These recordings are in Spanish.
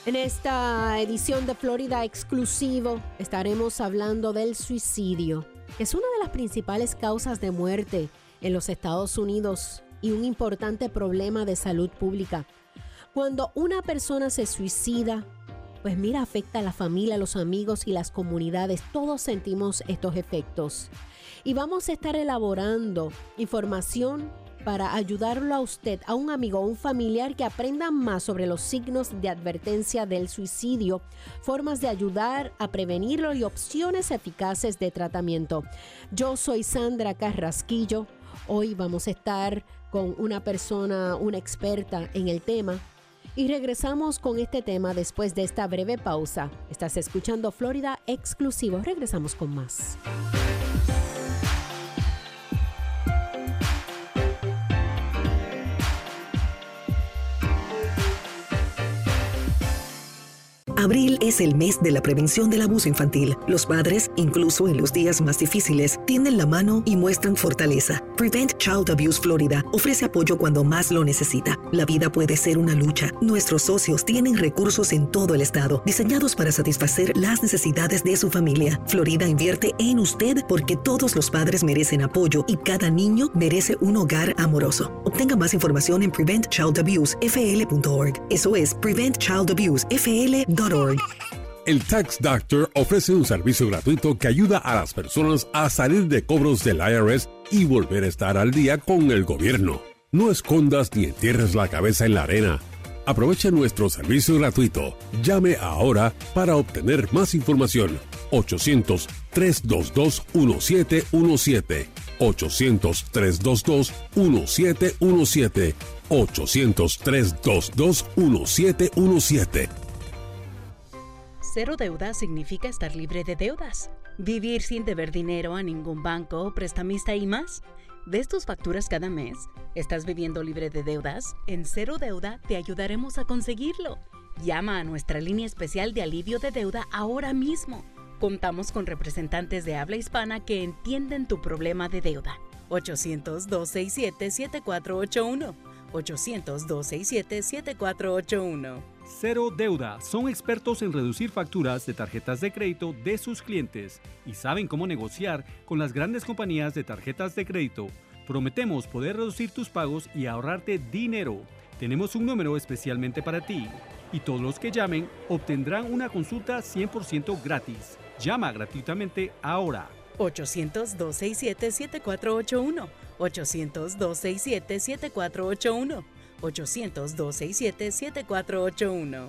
En esta edición de Florida Exclusivo estaremos hablando del suicidio, que es una de las principales causas de muerte en los Estados Unidos y un importante problema de salud pública. Cuando una persona se suicida, pues mira, afecta a la familia, a los amigos y las comunidades. Todos sentimos estos efectos. Y vamos a estar elaborando información para ayudarlo a usted, a un amigo o un familiar que aprendan más sobre los signos de advertencia del suicidio, formas de ayudar a prevenirlo y opciones eficaces de tratamiento. Yo soy Sandra Carrasquillo. Hoy vamos a estar con una persona, una experta en el tema. Y regresamos con este tema después de esta breve pausa. Estás escuchando Florida Exclusivo. Regresamos con más. Abril es el mes de la prevención del abuso infantil. Los padres, incluso en los días más difíciles, tienden la mano y muestran fortaleza. Prevent Child Abuse Florida ofrece apoyo cuando más lo necesita. La vida puede ser una lucha. Nuestros socios tienen recursos en todo el estado, diseñados para satisfacer las necesidades de su familia. Florida invierte en usted porque todos los padres merecen apoyo y cada niño merece un hogar amoroso. Obtenga más información en preventchildabusefl.org. Eso es preventchildabusefl.org. El Tax Doctor ofrece un servicio gratuito que ayuda a las personas a salir de cobros del IRS y volver a estar al día con el gobierno. No escondas ni entierres la cabeza en la arena. Aproveche nuestro servicio gratuito. Llame ahora para obtener más información. 800-322-1717. 800-322-1717. 800-322-1717. Cero deuda significa estar libre de deudas, vivir sin deber dinero a ningún banco o prestamista y más. ¿Ves tus facturas cada mes? ¿Estás viviendo libre de deudas? En Cero Deuda te ayudaremos a conseguirlo. Llama a nuestra línea especial de alivio de deuda ahora mismo. Contamos con representantes de habla hispana que entienden tu problema de deuda. 800-267-7481. 800-267-7481. Cero Deuda son expertos en reducir facturas de tarjetas de crédito de sus clientes y saben cómo negociar con las grandes compañías de tarjetas de crédito. Prometemos poder reducir tus pagos y ahorrarte dinero. Tenemos un número especialmente para ti y todos los que llamen obtendrán una consulta 100% gratis. Llama gratuitamente ahora. 800-267-7481. 800-267-7481. 800-267-7481.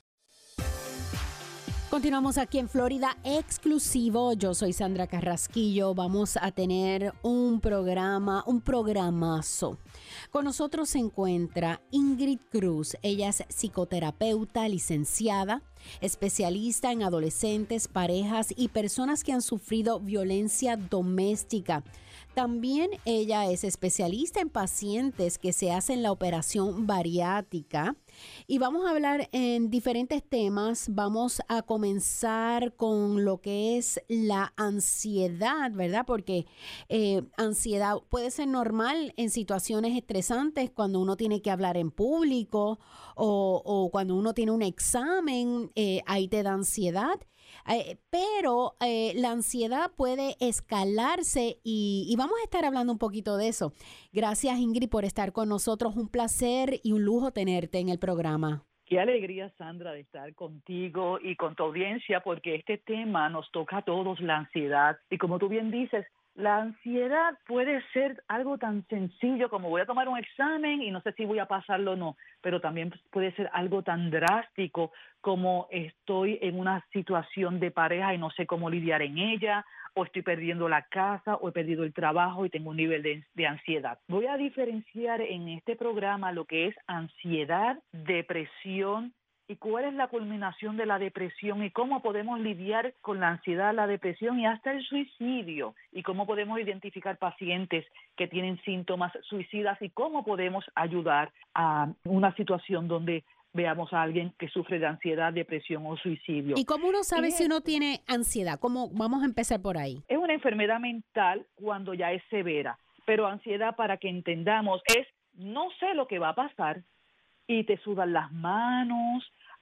Continuamos aquí en Florida Exclusivo. Yo soy Sandra Carrasquillo. Vamos a tener un programazo. Con nosotros se encuentra Ingrid Cruz. Ella es psicoterapeuta, licenciada, especialista en adolescentes, parejas y personas que han sufrido violencia doméstica. También ella es especialista en pacientes que se hacen la operación bariátrica. Y vamos a hablar en diferentes temas. Vamos a comenzar con lo que es la ansiedad, ¿verdad? Porque ansiedad puede ser normal en situaciones estresantes cuando uno tiene que hablar en público o cuando uno tiene un examen, ahí te da ansiedad. Pero la ansiedad puede escalarse y vamos a estar hablando un poquito de eso. Gracias, Ingrid, por estar con nosotros. Un placer y un lujo tenerte en el programa. Qué alegría, Sandra, de estar contigo y con tu audiencia, porque este tema nos toca a todos, la ansiedad. Y como tú bien dices, la ansiedad puede ser algo tan sencillo como voy a tomar un examen y no sé si voy a pasarlo o no, pero también puede ser algo tan drástico como estoy en una situación de pareja y no sé cómo lidiar en ella, o estoy perdiendo la casa, o he perdido el trabajo y tengo un nivel de ansiedad. Voy a diferenciar en este programa lo que es ansiedad, depresión, y cuál es la culminación de la depresión y cómo podemos lidiar con la ansiedad, la depresión y hasta el suicidio, y cómo podemos identificar pacientes que tienen síntomas suicidas y cómo podemos ayudar a una situación donde veamos a alguien que sufre de ansiedad, depresión o suicidio. ¿Y cómo uno sabe si uno tiene ansiedad? ¿Cómo? Vamos a empezar por ahí. Es una enfermedad mental cuando ya es severa, pero ansiedad, para que entendamos, es no sé lo que va a pasar y te sudan las manos,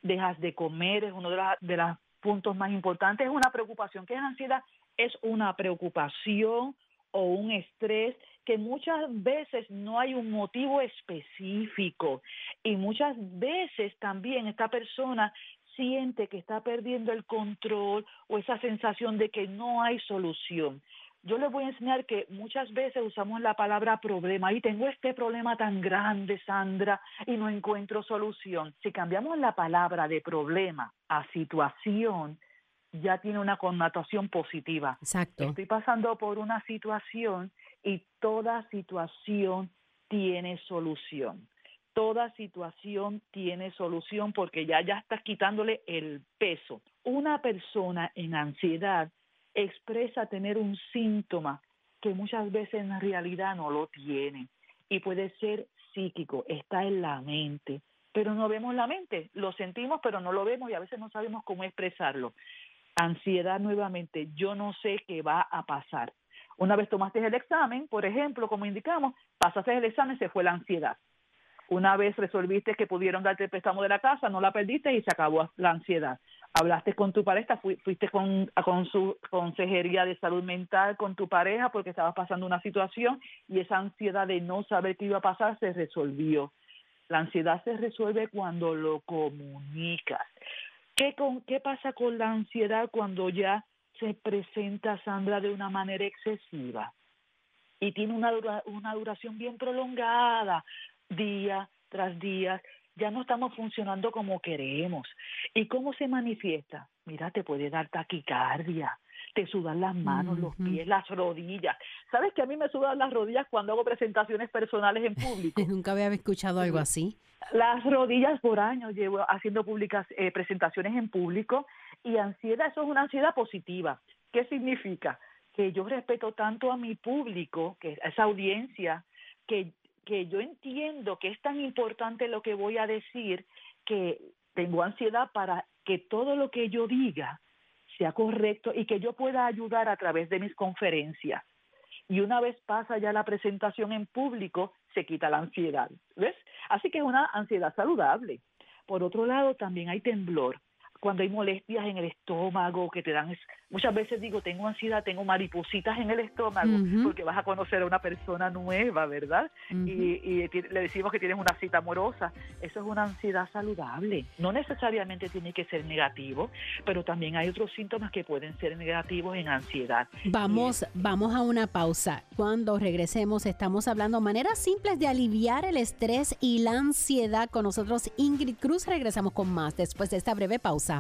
dejas de comer, es uno de los puntos más importantes. Es una preocupación. ¿Qué es ansiedad? Es una preocupación o un estrés que muchas veces no hay un motivo específico, y muchas veces también esta persona siente que está perdiendo el control o esa sensación de que no hay solución. Yo les voy a enseñar que muchas veces usamos la palabra problema. Y tengo este problema tan grande, Sandra, y no encuentro solución. Si cambiamos la palabra de problema a situación, ya tiene una connotación positiva. Exacto. Estoy pasando por una situación y toda situación tiene solución. Toda situación tiene solución porque ya estás quitándole el peso. Una persona en ansiedad expresa tener un síntoma que muchas veces en realidad no lo tiene, y puede ser psíquico, está en la mente, pero no vemos la mente, lo sentimos pero no lo vemos y a veces no sabemos cómo expresarlo. Ansiedad, nuevamente, yo no sé qué va a pasar. Una vez tomaste el examen, por ejemplo, como indicamos, pasaste el examen, se fue la ansiedad. Una vez resolviste que pudieron darte el préstamo de la casa, no la perdiste y se acabó la ansiedad. Hablaste con tu pareja, fuiste con su consejería de salud mental con tu pareja porque estabas pasando una situación y esa ansiedad de no saber qué iba a pasar se resolvió. La ansiedad se resuelve cuando lo comunicas. ¿Qué pasa con la ansiedad cuando ya se presenta, Sandra, de una manera excesiva y tiene una duración bien prolongada, día tras día? Ya no estamos funcionando como queremos. ¿Y cómo se manifiesta? Mira, te puede dar taquicardia, te sudan las manos, los pies, las rodillas. ¿Sabes que a mí me sudan las rodillas cuando hago presentaciones personales en público? Nunca había escuchado algo así. Las rodillas, por años llevo haciendo presentaciones en público, y ansiedad, eso es una ansiedad positiva. ¿Qué significa? Que yo respeto tanto a mi público, que a esa audiencia, que yo entiendo que es tan importante lo que voy a decir, que tengo ansiedad para que todo lo que yo diga sea correcto y que yo pueda ayudar a través de mis conferencias. Y una vez pasa ya la presentación en público, se quita la ansiedad, ¿ves? Así que es una ansiedad saludable. Por otro lado, también hay temblor. Cuando hay molestias en el estómago que te dan, muchas veces digo, tengo ansiedad, tengo maripositas en el estómago, porque vas a conocer a una persona nueva, ¿verdad? Y le decimos que tienes una cita amorosa. Eso es una ansiedad saludable. No necesariamente tiene que ser negativo, pero también hay otros síntomas que pueden ser negativos en ansiedad. Vamos a una pausa. Cuando regresemos estamos hablando maneras simples de aliviar el estrés y la ansiedad. Con nosotros Ingrid Cruz. Regresamos con más después de esta breve pausa.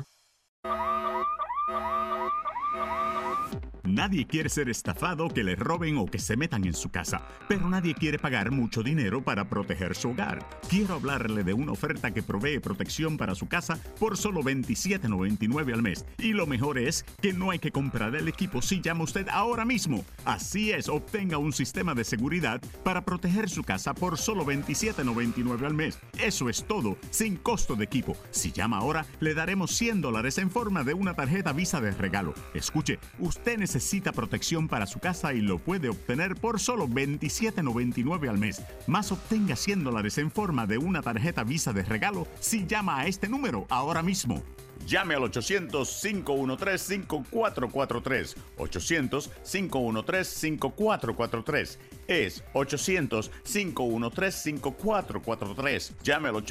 Nadie quiere ser estafado, que le roben o que se metan en su casa, pero nadie quiere pagar mucho dinero para proteger su hogar. Quiero hablarle de una oferta que provee protección para su casa por solo $27.99 al mes. Y lo mejor es que no hay que comprar el equipo si llama usted ahora mismo. Así es, obtenga un sistema de seguridad para proteger su casa por solo $27.99 al mes. Eso es todo, sin costo de equipo. Si llama ahora, le daremos $100 en forma de una tarjeta Visa de regalo. Escuche, usted necesita protección para su casa y lo puede obtener por solo $27.99 al mes. Más, obtenga $100 en forma de una tarjeta Visa de regalo si llama a este número ahora mismo. Llame al 800-513-5443. 800-513-5443. Es 800-513-5443. Llame al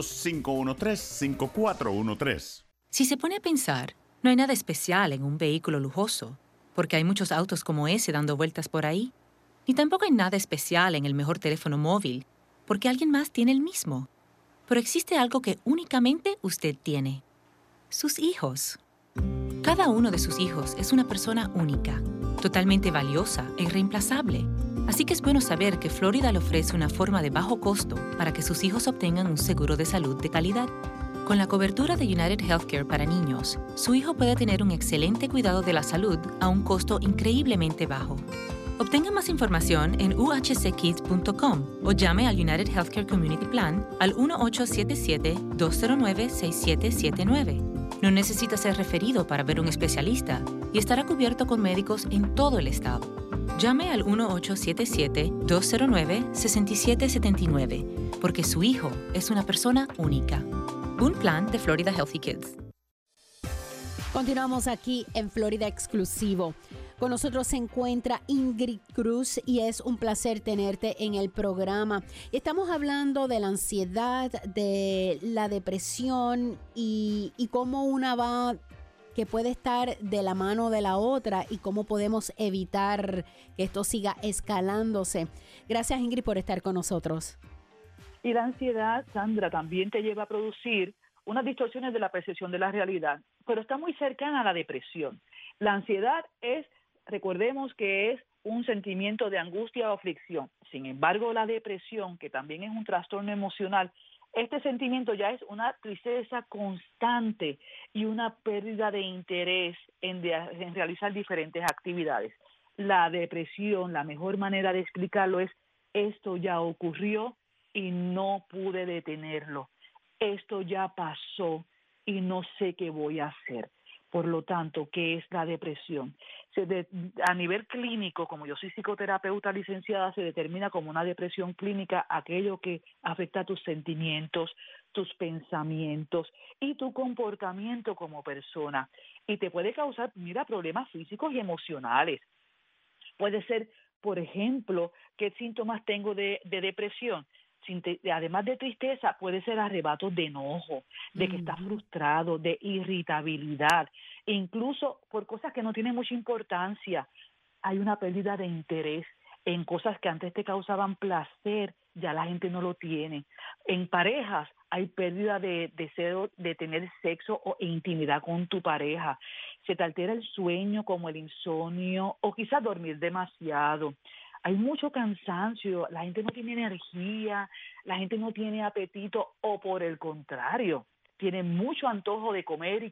800-513-5413. Si se pone a pensar, no hay nada especial en un vehículo lujoso, porque hay muchos autos como ese dando vueltas por ahí. Ni tampoco hay nada especial en el mejor teléfono móvil, porque alguien más tiene el mismo. Pero existe algo que únicamente usted tiene: sus hijos. Cada uno de sus hijos es una persona única, totalmente valiosa e irreemplazable. Así que es bueno saber que Florida le ofrece una forma de bajo costo para que sus hijos obtengan un seguro de salud de calidad. Con la cobertura de United Healthcare para niños, su hijo puede tener un excelente cuidado de la salud a un costo increíblemente bajo. Obtenga más información en uhckids.com o llame al United Healthcare Community Plan al 1-877-209-6779. No necesita ser referido para ver un especialista y estará cubierto con médicos en todo el estado. Llame al 1-877-209-6779 porque su hijo es una persona única. Un plan de Florida Healthy Kids. Continuamos aquí en Florida Exclusivo. Con nosotros se encuentra Ingrid Cruz y es un placer tenerte en el programa. Estamos hablando de la ansiedad, de la depresión y cómo una va, que puede estar de la mano de la otra y cómo podemos evitar que esto siga escalándose. Gracias, Ingrid, por estar con nosotros. Y la ansiedad, Sandra, también te lleva a producir unas distorsiones de la percepción de la realidad, pero está muy cercana a la depresión. La ansiedad recordemos que es un sentimiento de angustia o aflicción. Sin embargo, la depresión, que también es un trastorno emocional, este sentimiento ya es una tristeza constante y una pérdida de interés en realizar diferentes actividades. La depresión, la mejor manera de explicarlo es: esto ya ocurrió y no pude detenerlo. Esto ya pasó y no sé qué voy a hacer. Por lo tanto, ¿qué es la depresión? A nivel clínico, como yo soy psicoterapeuta licenciada, se determina como una depresión clínica aquello que afecta a tus sentimientos, tus pensamientos y tu comportamiento como persona. Y te puede causar, problemas físicos y emocionales. Puede ser, por ejemplo, ¿qué síntomas tengo de depresión? Además de tristeza, puede ser arrebatos de enojo, de que estás frustrado, de irritabilidad, e incluso por cosas que no tienen mucha importancia. Hay una pérdida de interés en cosas que antes te causaban placer, ya la gente no lo tiene. En parejas hay pérdida de deseo de tener sexo o intimidad con tu pareja. Se te altera el sueño, como el insomnio, o quizás dormir demasiado. Hay mucho cansancio, la gente no tiene energía, la gente no tiene apetito, o por el contrario, tiene mucho antojo de comer,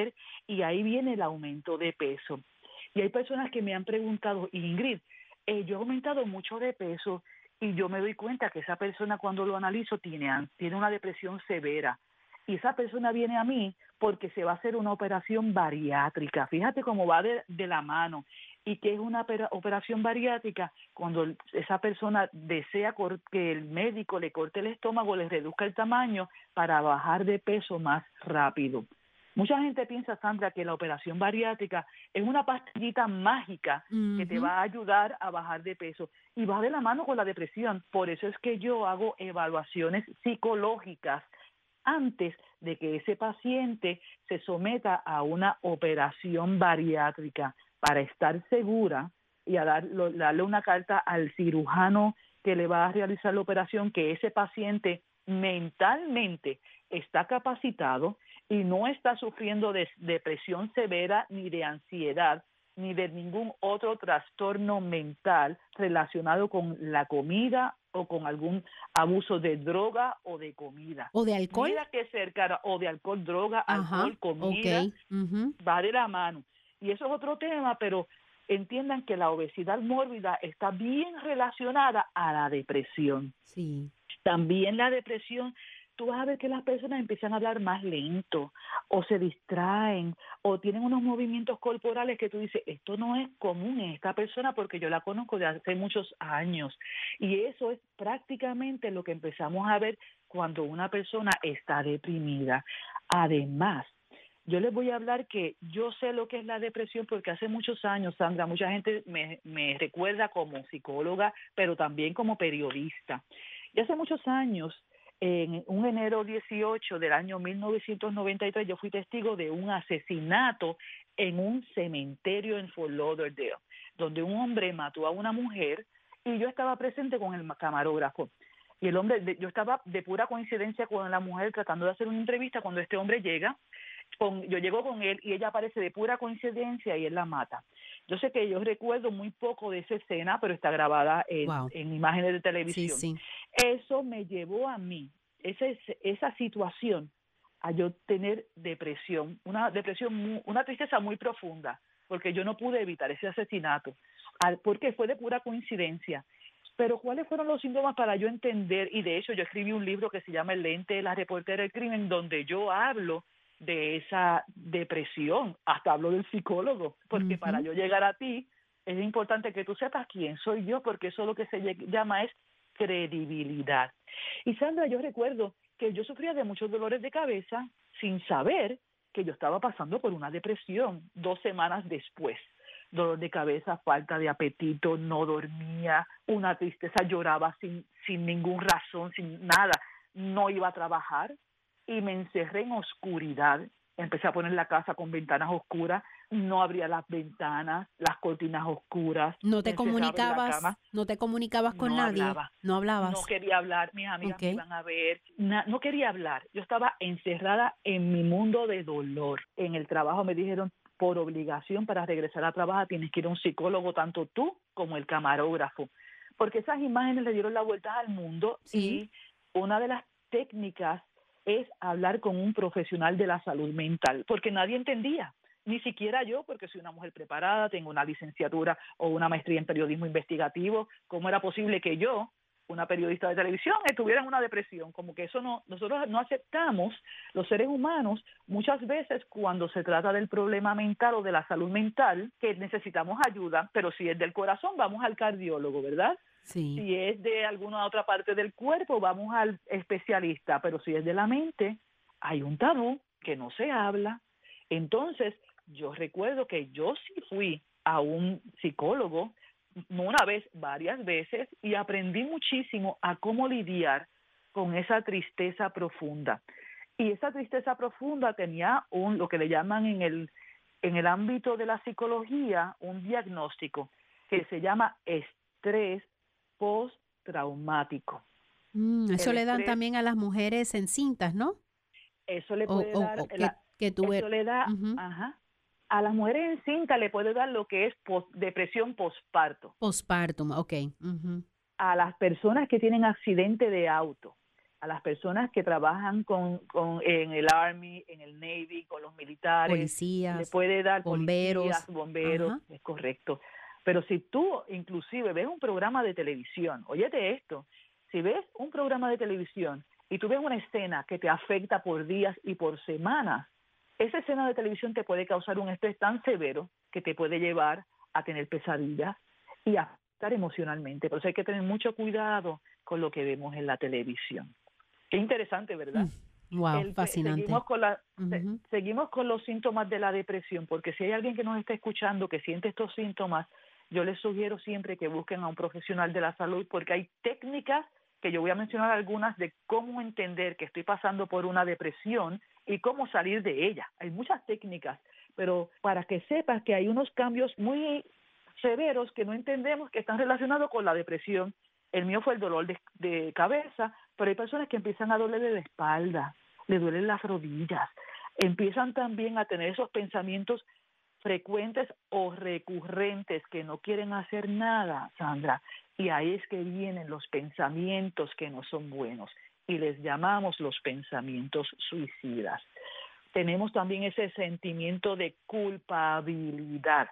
y ahí viene el aumento de peso. Y hay personas que me han preguntado: Ingrid, yo he aumentado mucho de peso y yo me doy cuenta que esa persona, cuando lo analizo, tiene una depresión severa. Y esa persona viene a mí porque se va a hacer una operación bariátrica. Fíjate cómo va de la mano. ¿Y qué es una operación bariátrica? Cuando esa persona desea que el médico le corte el estómago, le reduzca el tamaño para bajar de peso más rápido. Mucha gente piensa, Sandra, que la operación bariátrica es una pastillita mágica que te va a ayudar a bajar de peso, y va de la mano con la depresión. Por eso es que yo hago evaluaciones psicológicas antes de que ese paciente se someta a una operación bariátrica, para estar segura y a darle una carta al cirujano que le va a realizar la operación, que ese paciente mentalmente está capacitado y no está sufriendo de depresión severa, ni de ansiedad, ni de ningún otro trastorno mental relacionado con la comida o con algún abuso de droga o de comida. ¿O de alcohol? Mira que cerca, o de alcohol, droga, alcohol, comida, va de la mano. Y eso es otro tema, pero entiendan que la obesidad mórbida está bien relacionada a la depresión. Sí. También la depresión, tú vas a ver que las personas empiezan a hablar más lento, o se distraen, o tienen unos movimientos corporales que tú dices: esto no es común en esta persona porque yo la conozco de hace muchos años. Y eso es prácticamente lo que empezamos a ver cuando una persona está deprimida. Además, yo les voy a hablar que yo sé lo que es la depresión porque hace muchos años, Sandra, mucha gente me recuerda como psicóloga, pero también como periodista. Y hace muchos años, en un enero 18 del año 1993, yo fui testigo de un asesinato en un cementerio en Fort Lauderdale, donde un hombre mató a una mujer y yo estaba presente con el camarógrafo. Y el hombre, yo estaba de pura coincidencia con la mujer tratando de hacer una entrevista cuando este hombre llega. Yo llego con él y ella aparece de pura coincidencia y él la mata. Yo sé que yo recuerdo muy poco de esa escena, pero está grabada en imágenes de televisión. Sí. Eso me llevó a mí, esa situación, a yo tener depresión, una tristeza muy profunda, porque yo no pude evitar ese asesinato, porque fue de pura coincidencia. Pero ¿cuáles fueron los síntomas para yo entender? Y de hecho yo escribí un libro que se llama El lente de la reportera del crimen, donde yo hablo de esa depresión, hasta hablo del psicólogo, porque para yo llegar a ti es importante que tú sepas quién soy yo, porque eso lo que se llama es credibilidad. Y Sandra, yo recuerdo que yo sufría de muchos dolores de cabeza sin saber que yo estaba pasando por una depresión 2 semanas después. Dolor de cabeza, falta de apetito, no dormía, una tristeza, lloraba sin ninguna razón, sin nada. No iba a trabajar y me encerré en oscuridad. Empecé a poner la casa con ventanas oscuras, no abría las ventanas, las cortinas oscuras. ¿No te comunicabas? ¿No te comunicabas con nadie? Hablaba. No hablabas. No quería hablar, mis amigas me iban a ver. No quería hablar. Yo estaba encerrada en mi mundo de dolor. En el trabajo me dijeron, por obligación, para regresar a trabajar tienes que ir a un psicólogo, tanto tú como el camarógrafo. Porque esas imágenes le dieron la vuelta al mundo. Sí. Y una de las técnicas es hablar con un profesional de la salud mental, porque nadie entendía, ni siquiera yo, porque soy una mujer preparada, tengo una licenciatura o una maestría en periodismo investigativo. ¿Cómo era posible que yo, una periodista de televisión, estuviera en una depresión? Como que eso nosotros no aceptamos, los seres humanos, muchas veces cuando se trata del problema mental o de la salud mental, que necesitamos ayuda, pero si es del corazón, vamos al cardiólogo, ¿verdad? Sí. Si es de alguna otra parte del cuerpo, vamos al especialista, pero si es de la mente, hay un tabú que no se habla. Entonces, yo recuerdo que yo sí fui a un psicólogo, no una vez, varias veces, y aprendí muchísimo a cómo lidiar con esa tristeza profunda. Y esa tristeza profunda tenía lo que le llaman en el ámbito de la psicología, un diagnóstico que se llama estrés postraumático. Eso le dan también a las mujeres encintas, ¿no? Eso le puede dar, eso le da, a las mujeres encintas le puede dar lo que es depresión postparto. Postpartum, ok. A las personas que tienen accidente de auto, a las personas que trabajan en el Army, en el Navy, con los militares, policías, le puede dar bomberos, bomberos, es correcto. Pero si tú inclusive ves un programa de televisión, óyete esto, si ves un programa de televisión y tú ves una escena que te afecta por días y por semanas, esa escena de televisión te puede causar un estrés tan severo que te puede llevar a tener pesadillas y a afectar emocionalmente. Por eso hay que tener mucho cuidado con lo que vemos en la televisión. Qué interesante, ¿verdad? Wow, fascinante. Seguimos con los síntomas de la depresión, porque si hay alguien que nos está escuchando que siente estos síntomas, yo les sugiero siempre que busquen a un profesional de la salud, porque hay técnicas que yo voy a mencionar algunas de cómo entender que estoy pasando por una depresión y cómo salir de ella. Hay muchas técnicas, pero para que sepas que hay unos cambios muy severos que no entendemos que están relacionados con la depresión. El mío fue el dolor de cabeza, pero hay personas que empiezan a dolerle la espalda, le duelen las rodillas, empiezan también a tener esos pensamientos frecuentes o recurrentes que no quieren hacer nada, Sandra, y ahí es que vienen los pensamientos que no son buenos y les llamamos los pensamientos suicidas. Tenemos también ese sentimiento de culpabilidad,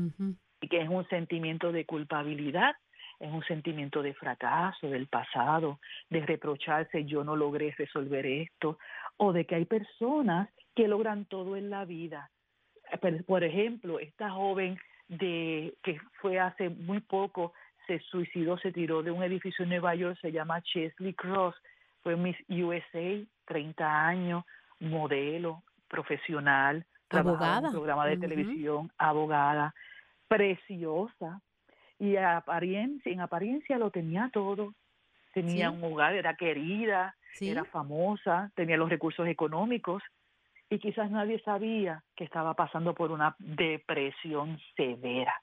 y que es un sentimiento de culpabilidad, es un sentimiento de fracaso del pasado, de reprocharse, yo no logré resolver esto, o de que hay personas que logran todo en la vida. Por ejemplo, esta joven que fue hace muy poco, se suicidó, se tiró de un edificio en Nueva York, se llama Chesley Cross, fue Miss USA, 30 años, modelo, profesional, trabajaba en un programa de televisión, abogada, preciosa, y en apariencia lo tenía todo. Tenía un hogar, era querida, era famosa, tenía los recursos económicos, y quizás nadie sabía que estaba pasando por una depresión severa.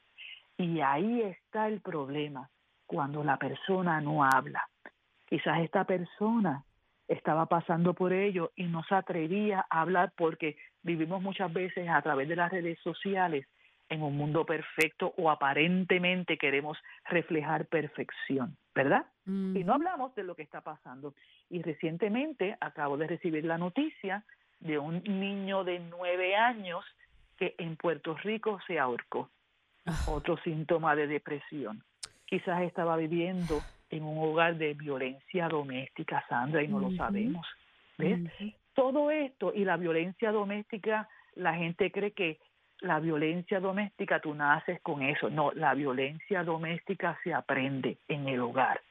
Y ahí está el problema, cuando la persona no habla. Quizás esta persona estaba pasando por ello y no se atrevía a hablar porque vivimos muchas veces a través de las redes sociales en un mundo perfecto, o aparentemente queremos reflejar perfección, ¿verdad? Y no hablamos de lo que está pasando. Y recientemente acabo de recibir la noticia de un niño de 9 años que en Puerto Rico se ahorcó. Otro síntoma de depresión. Quizás estaba viviendo en un hogar de violencia doméstica, Sandra, y no lo sabemos. ¿Ves? Todo esto y la violencia doméstica, la gente cree que la violencia doméstica tú naces con eso. No, la violencia doméstica se aprende en el hogar.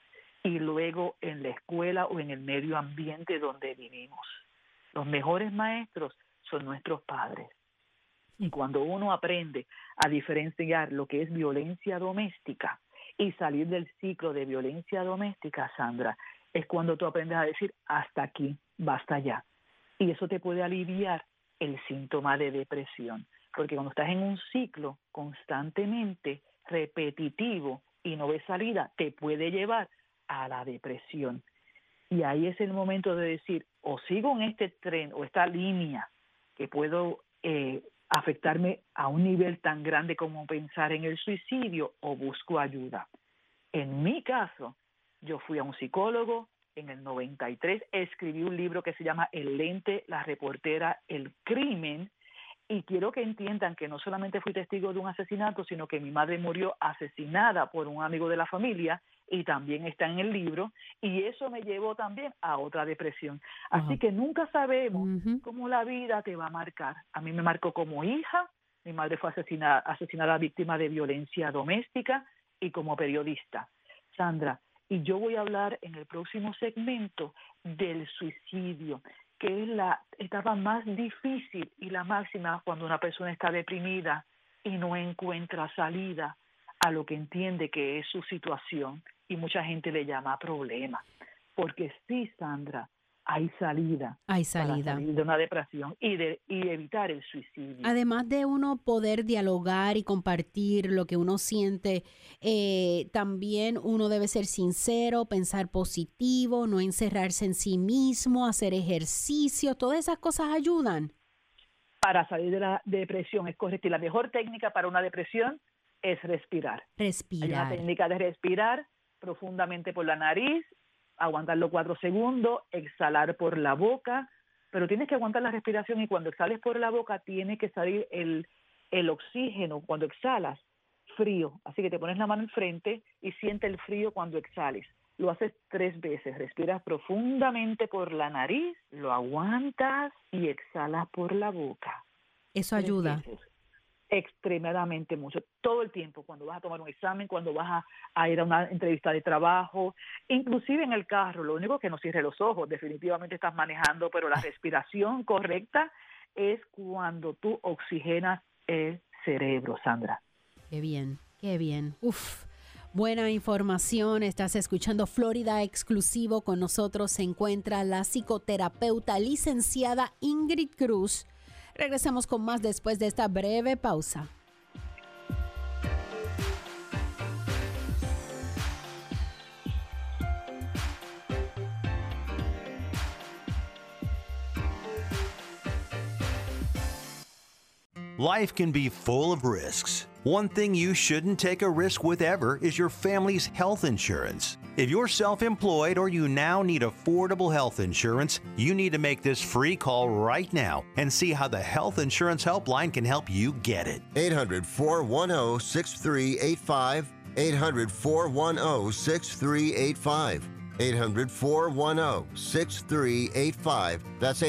y luego en la escuela o en el medio ambiente donde vivimos. Los mejores maestros son nuestros padres. Y cuando uno aprende a diferenciar lo que es violencia doméstica y salir del ciclo de violencia doméstica, Sandra, es cuando tú aprendes a decir hasta aquí, basta ya. Y eso te puede aliviar el síntoma de depresión. Porque cuando estás en un ciclo constantemente repetitivo y no ves salida, te puede llevar a la depresión. Y ahí es el momento de decir, o sigo en este tren o esta línea que puedo afectarme a un nivel tan grande como pensar en el suicidio, o busco ayuda. En mi caso, yo fui a un psicólogo en el 93, escribí un libro que se llama El lente, la reportera, el crimen, y quiero que entiendan que no solamente fui testigo de un asesinato, sino que mi madre murió asesinada por un amigo de la familia, y también está en el libro, y eso me llevó también a otra depresión. Así que nunca sabemos cómo la vida te va a marcar. A mí me marcó como hija, mi madre fue asesinada víctima de violencia doméstica, y como periodista. Sandra, y yo voy a hablar en el próximo segmento del suicidio, que es la etapa más difícil y la máxima cuando una persona está deprimida y no encuentra salida a lo que entiende que es su situación, y mucha gente le llama problema, porque sí, Sandra, hay salida. Hay salida. Para salir de una depresión y evitar el suicidio. Además de uno poder dialogar y compartir lo que uno siente, también uno debe ser sincero, pensar positivo, no encerrarse en sí mismo, hacer ejercicio, todas esas cosas ayudan. Para salir de la depresión, es correcto. Y la mejor técnica para una depresión es respirar. Respirar. Hay una técnica de respirar profundamente por la nariz, aguantarlo 4 segundos, exhalar por la boca, pero tienes que aguantar la respiración, y cuando exhales por la boca tiene que salir el oxígeno cuando exhalas frío, así que te pones la mano enfrente y siente el frío cuando exhales. Lo haces 3 veces, respiras profundamente por la nariz, lo aguantas y exhalas por la boca. Eso ayuda. 3 veces. Extremadamente mucho, todo el tiempo, cuando vas a tomar un examen, cuando vas a ir a una entrevista de trabajo, inclusive en el carro. Lo único que no cierres los ojos, definitivamente estás manejando, pero la respiración correcta es cuando tú oxigenas el cerebro, Sandra. Qué bien, qué bien. Uf, buena información. Estás escuchando Florida Exclusivo. Con nosotros se encuentra la psicoterapeuta licenciada Ingrid Cruz. Regresamos con más después de esta breve pausa. Life can be full of risks. One thing you shouldn't take a risk with ever is your family's health insurance. If you're self-employed or you now need affordable health insurance, you need to make this free call right now and see how the Health Insurance Helpline can help you get it. 800-410-6385. 800-410-6385. 800-410-6385. That's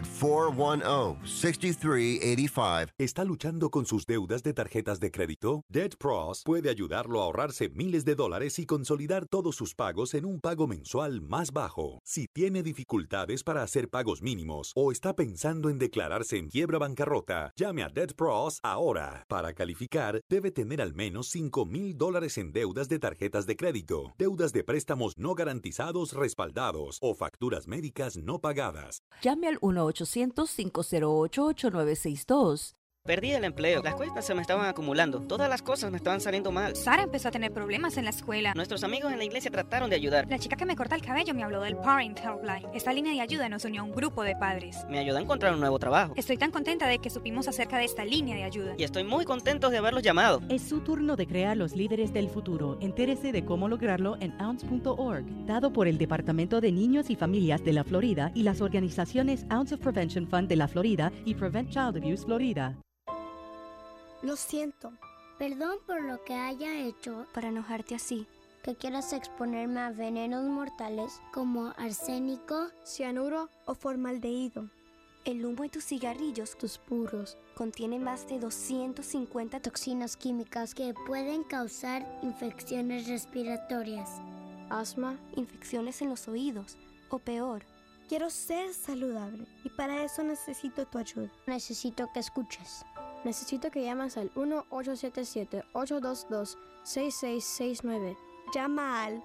800-410-6385. ¿Está luchando con sus deudas de tarjetas de crédito? Debt Pros puede ayudarlo a ahorrarse miles de dólares y consolidar todos sus pagos en un pago mensual más bajo. Si tiene dificultades para hacer pagos mínimos o está pensando en declararse en quiebra o bancarrota, llame a Debt Pros ahora. Para calificar, debe tener al menos $5,000 en deudas de tarjetas de crédito, deudas de préstamos no garantizados respaldados o facturas médicas no pagadas. Llame al 1-800-508-8962. Perdí el empleo, las cuentas se me estaban acumulando, todas las cosas me estaban saliendo mal. Sara empezó a tener problemas en la escuela. Nuestros amigos en la iglesia trataron de ayudar. La chica que me corta el cabello me habló del Parent Helpline. Esta línea de ayuda nos unió a un grupo de padres. Me ayudó a encontrar un nuevo trabajo. Estoy tan contenta de que supimos acerca de esta línea de ayuda. Y estoy muy contento de haberlos llamado. Es su turno de crear los líderes del futuro. Entérese de cómo lograrlo en ounce.org, dado por el Departamento de Niños y Familias de la Florida y las organizaciones Ounce of Prevention Fund de la Florida y Prevent Child Abuse Florida. Lo siento. Perdón por lo que haya hecho para enojarte así. Que quieras exponerme a venenos mortales como arsénico, cianuro o formaldehído. El humo de tus cigarrillos, tus puros, contienen más de 250 toxinas químicas que pueden causar infecciones respiratorias. asma, infecciones en los oídos o peor. Quiero ser saludable y para eso necesito tu ayuda. Necesito que escuches. Necesito que llames al 1-877-822-6669. Llama al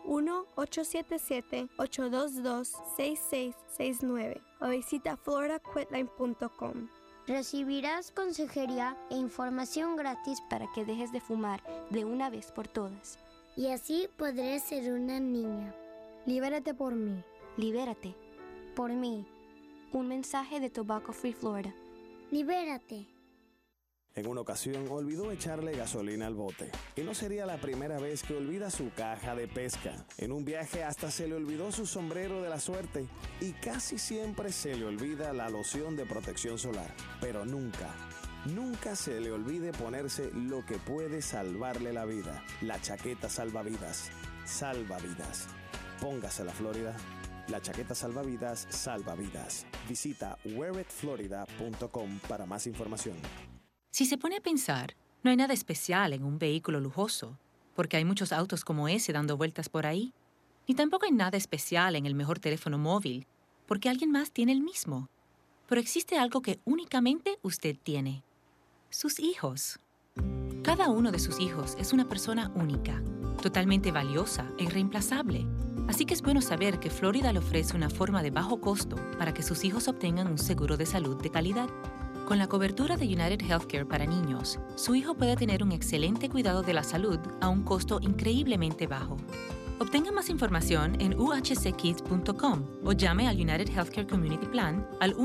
1-877-822-6669 o visita floridaquitline.com. Recibirás consejería e información gratis para que dejes de fumar de una vez por todas. Y así podré ser una niña. Libérate por mí. Libérate. Por mí. Un mensaje de Tobacco Free Florida. Libérate. En una ocasión olvidó echarle gasolina al bote. Y no sería la primera vez que olvida su caja de pesca. En un viaje hasta se le olvidó su sombrero de la suerte. Y casi siempre se le olvida la loción de protección solar. Pero nunca se le olvide ponerse lo que puede salvarle la vida. La chaqueta salvavidas. Salva vidas. Póngase la Florida. La chaqueta salvavidas salva vidas. Visita wearitflorida.com para más información. Si se pone a pensar, no hay nada especial en un vehículo lujoso, porque hay muchos autos como ese dando vueltas por ahí. Ni tampoco hay nada especial en el mejor teléfono móvil, porque alguien más tiene el mismo. Pero existe algo que únicamente usted tiene. Sus hijos. Cada uno de sus hijos es una persona única, totalmente valiosa e irreemplazable. Así que es bueno saber que Florida le ofrece una forma de bajo costo para que sus hijos obtengan un seguro de salud de calidad. Con la cobertura de United Healthcare para niños, su hijo puede tener un excelente cuidado de la salud a un costo increíblemente bajo. Obtenga más información en uhckids.com o llame al United Healthcare Community Plan al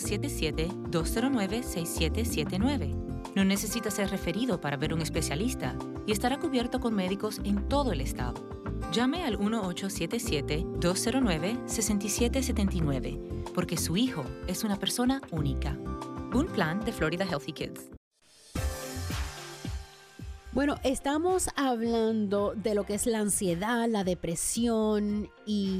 1-877-209-6779. No necesita ser referido para ver un especialista y estará cubierto con médicos en todo el estado. Llame al 1-877-209-6779 porque su hijo es una persona única. Un plan de Florida Healthy Kids. Bueno, estamos hablando de lo que es la ansiedad, la depresión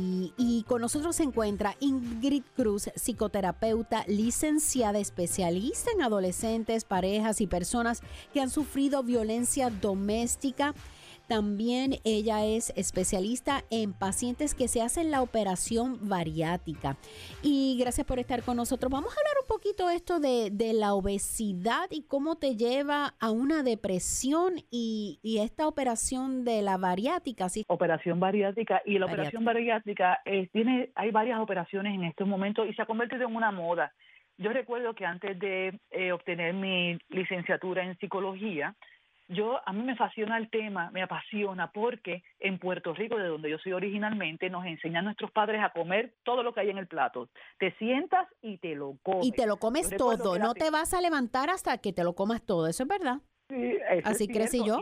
y con nosotros se encuentra Ingrid Cruz, psicoterapeuta, licenciada, especialista en adolescentes, parejas y personas que han sufrido violencia doméstica. También ella es especialista en pacientes que se hacen la operación bariátrica. Y gracias por estar con nosotros. Vamos a hablar un poquito esto de la obesidad y cómo te lleva a una depresión y esta operación de la bariátrica. ¿Sí? Operación bariátrica. Y la operación bariátrica hay varias operaciones en estos momentos y se ha convertido en una moda. Yo recuerdo que antes de obtener mi licenciatura en psicología, a mí me fascina el tema, me apasiona porque en Puerto Rico, de donde yo soy originalmente, nos enseñan nuestros padres a comer todo lo que hay en el plato. Te sientas y te lo comes. Y te lo comes todo, no te vas a levantar hasta que te lo comas todo, ¿eso es verdad? Sí, así crecí yo.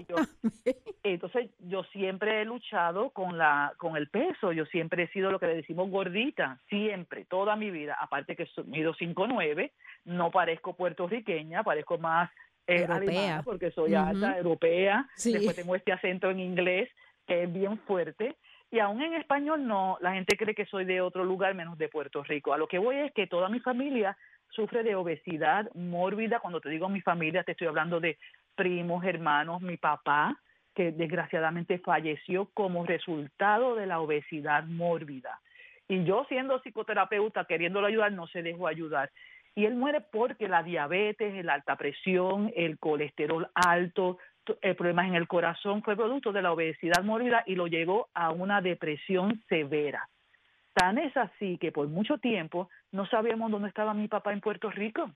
Entonces yo siempre he luchado con el peso, yo siempre he sido lo que le decimos gordita, siempre, toda mi vida, aparte que mido 5'9", no parezco puertorriqueña, parezco más alemana porque soy alta, europea, sí. Después tengo este acento en inglés que es bien fuerte y aún en español no, la gente cree que soy de otro lugar menos de Puerto Rico. A lo que voy es que toda mi familia sufre de obesidad mórbida. Cuando te digo mi familia, te estoy hablando de primos, hermanos, mi papá, que desgraciadamente falleció como resultado de la obesidad mórbida. Y yo siendo psicoterapeuta, queriéndolo ayudar, no se dejó ayudar. Y él muere porque la diabetes, la alta presión, el colesterol alto, problemas en el corazón, fue producto de la obesidad mórbida y lo llevó a una depresión severa. Tan es así que por mucho tiempo no sabíamos dónde estaba mi papá en Puerto Rico.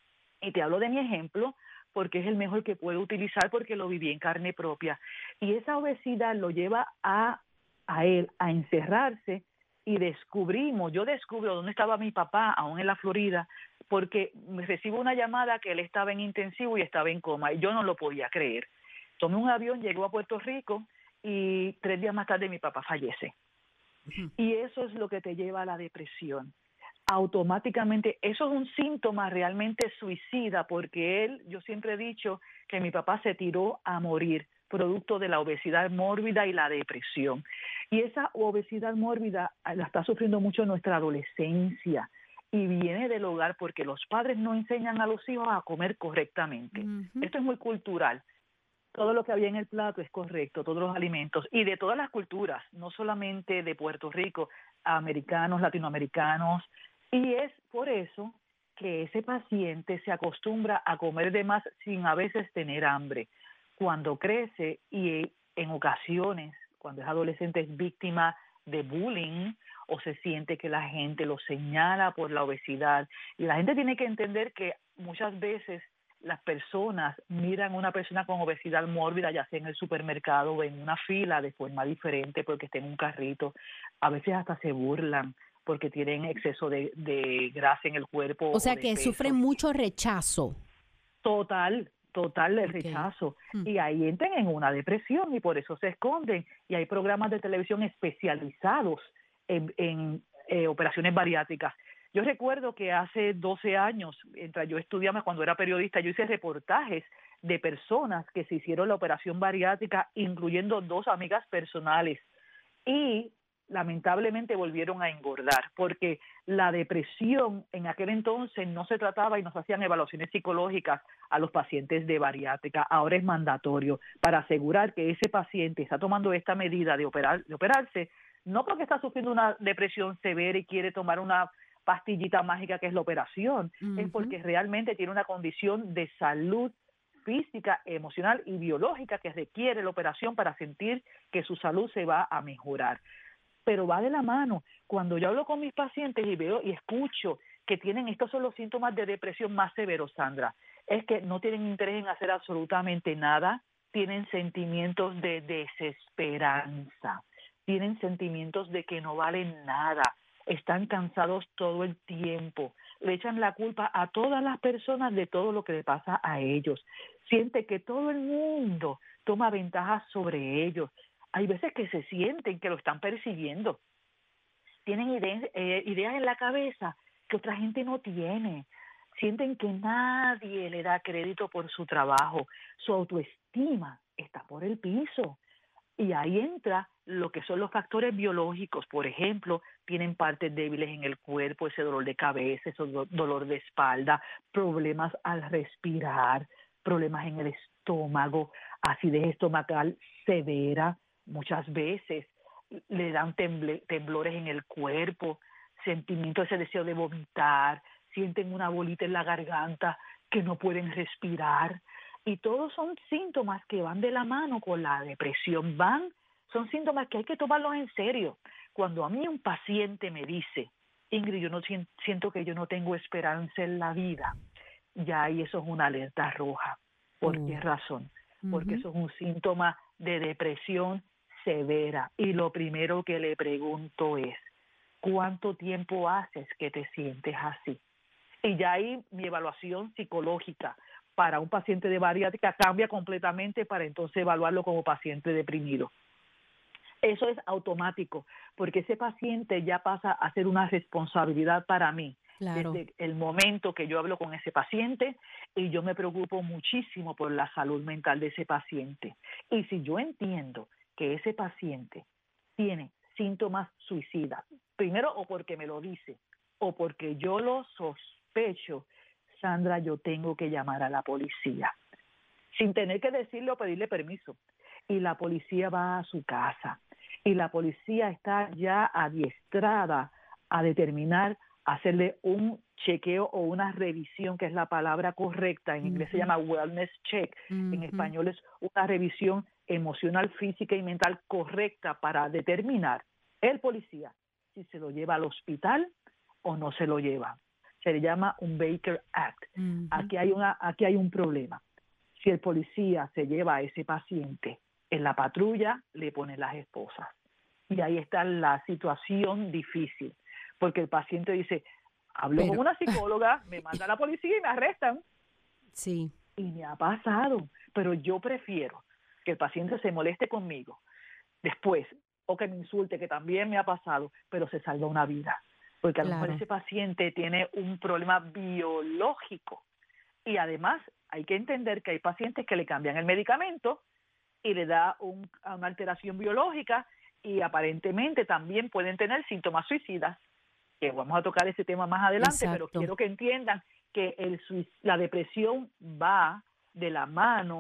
Y te hablo de mi ejemplo porque es el mejor que puedo utilizar porque lo viví en carne propia. Y esa obesidad lo lleva a él a encerrarse y yo descubro dónde estaba mi papá, aún en la Florida, porque recibo una llamada que él estaba en intensivo y estaba en coma, y yo no lo podía creer. Tomé un avión, llegó a Puerto Rico, y 3 días más tarde mi papá fallece. Y eso es lo que te lleva a la depresión. Automáticamente, eso es un síntoma realmente suicida, porque yo siempre he dicho que mi papá se tiró a morir, producto de la obesidad mórbida y la depresión. Y esa obesidad mórbida la está sufriendo mucho nuestra adolescencia y viene del hogar porque los padres no enseñan a los hijos a comer correctamente. Esto es muy cultural. Todo lo que había en el plato es correcto, todos los alimentos, y de todas las culturas, no solamente de Puerto Rico, americanos, latinoamericanos, y es por eso que ese paciente se acostumbra a comer de más sin a veces tener hambre. Cuando crece y en ocasiones, cuando es adolescente, es víctima de bullying o se siente que la gente lo señala por la obesidad. Y la gente tiene que entender que muchas veces las personas miran a una persona con obesidad mórbida, ya sea en el supermercado o en una fila, de forma diferente porque está en un carrito. A veces hasta se burlan porque tienen exceso de grasa en el cuerpo. O sea de que peso. sufren mucho rechazo. Total el rechazo. Y ahí entran en una depresión y por eso se esconden. Y hay programas de televisión especializados en operaciones bariátricas. Yo recuerdo que hace 12 años, mientras yo estudiaba, cuando era periodista, yo hice reportajes de personas que se hicieron la operación bariátrica, incluyendo 2 amigas personales. Y lamentablemente volvieron a engordar, porque la depresión en aquel entonces no se trataba y no se hacían evaluaciones psicológicas a los pacientes de bariátrica. Ahora es mandatorio para asegurar que ese paciente está tomando esta medida de operarse, no porque está sufriendo una depresión severa y quiere tomar una pastillita mágica que es la operación, es porque realmente tiene una condición de salud física, emocional y biológica que requiere la operación para sentir que su salud se va a mejorar. Pero va de la mano. Cuando yo hablo con mis pacientes y veo y escucho que tienen, estos son los síntomas de depresión más severos, Sandra, es que no tienen interés en hacer absolutamente nada, tienen sentimientos de desesperanza, tienen sentimientos de que no valen nada, están cansados todo el tiempo, le echan la culpa a todas las personas de todo lo que le pasa a ellos, siente que todo el mundo toma ventaja sobre ellos. Hay veces que se sienten que lo están persiguiendo. Tienen ideas en la cabeza que otra gente no tiene. Sienten que nadie le da crédito por su trabajo. Su autoestima está por el piso. Y ahí entra lo que son los factores biológicos. Por ejemplo, tienen partes débiles en el cuerpo, ese dolor de cabeza, ese dolor de espalda, problemas al respirar, problemas en el estómago, acidez estomacal severa. Muchas veces le dan temblores en el cuerpo, sentimiento, ese deseo de vomitar, sienten una bolita en la garganta, que no pueden respirar. Y todos son síntomas que van de la mano con la depresión. Son síntomas que hay que tomarlos en serio. Cuando a mí un paciente me dice, Ingrid, yo no siento que yo no tengo esperanza en la vida, ya ahí eso es una alerta roja. ¿Por qué razón? Porque eso es un síntoma de depresión severa. Y lo primero que le pregunto es, ¿cuánto tiempo haces que te sientes así? Y ya ahí mi evaluación psicológica para un paciente de bariátrica cambia completamente para entonces evaluarlo como paciente deprimido. Eso es automático, porque ese paciente ya pasa a ser una responsabilidad para mí. Claro. Desde el momento que yo hablo con ese paciente y yo me preocupo muchísimo por la salud mental de ese paciente. Y si yo entiendo que ese paciente tiene síntomas suicidas, primero o porque me lo dice o porque yo lo sospecho, Sandra, yo tengo que llamar a la policía, sin tener que decirle o pedirle permiso. Y la policía va a su casa y la policía está ya adiestrada a determinar, hacerle un chequeo o una revisión, que es la palabra correcta. En inglés se llama wellness check. En español es una revisión emocional, física y mental correcta para determinar el policía si se lo lleva al hospital o no se lo lleva. Se le llama un Baker Act. Aquí hay un problema. Si el policía se lleva a ese paciente en la patrulla, le ponen las esposas. Y ahí está la situación difícil, porque el paciente dice, hablo con una psicóloga, me manda a la policía y me arrestan. Sí. Y me ha pasado, pero yo prefiero que el paciente se moleste conmigo después, o que me insulte, que también me ha pasado, pero se salva una vida. Porque a lo mejor ese paciente tiene un problema biológico. Y además hay que entender que hay pacientes que le cambian el medicamento y le da una alteración biológica y aparentemente también pueden tener síntomas suicidas, que vamos a tocar ese tema más adelante. Exacto. Pero quiero que entiendan que la depresión va de la mano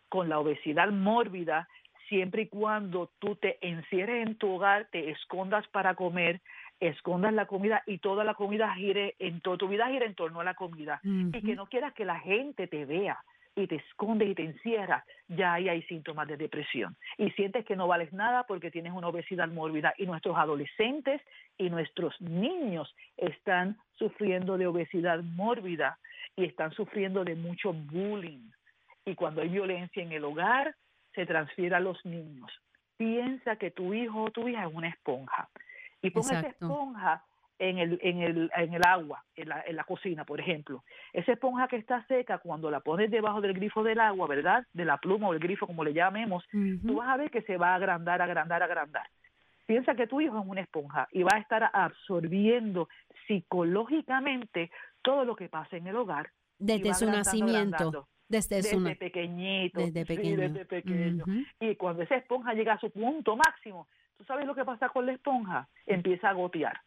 con la obesidad mórbida, siempre y cuando tú te encierres en tu hogar, te escondas para comer, escondas la comida y toda la comida tu vida gira en torno a la comida, y que no quieras que la gente te vea y te escondes y te encierras, ya ahí hay síntomas de depresión. Y sientes que no vales nada porque tienes una obesidad mórbida. Y nuestros adolescentes y nuestros niños están sufriendo de obesidad mórbida y están sufriendo de mucho bullying. Y cuando hay violencia en el hogar, se transfiere a los niños. Piensa que tu hijo o tu hija es una esponja. Y pon esa esponja en el agua, en la cocina, por ejemplo. Esa esponja que está seca, cuando la pones debajo del grifo del agua, ¿verdad? De la pluma o el grifo, como le llamemos, tú vas a ver que se va a agrandar. Piensa que tu hijo es una esponja y va a estar absorbiendo psicológicamente todo lo que pasa en el hogar. Desde su nacimiento. Desde pequeñito. Desde pequeño. Y cuando esa esponja llega a su punto máximo, ¿tú sabes lo que pasa con la esponja? Empieza a gotear.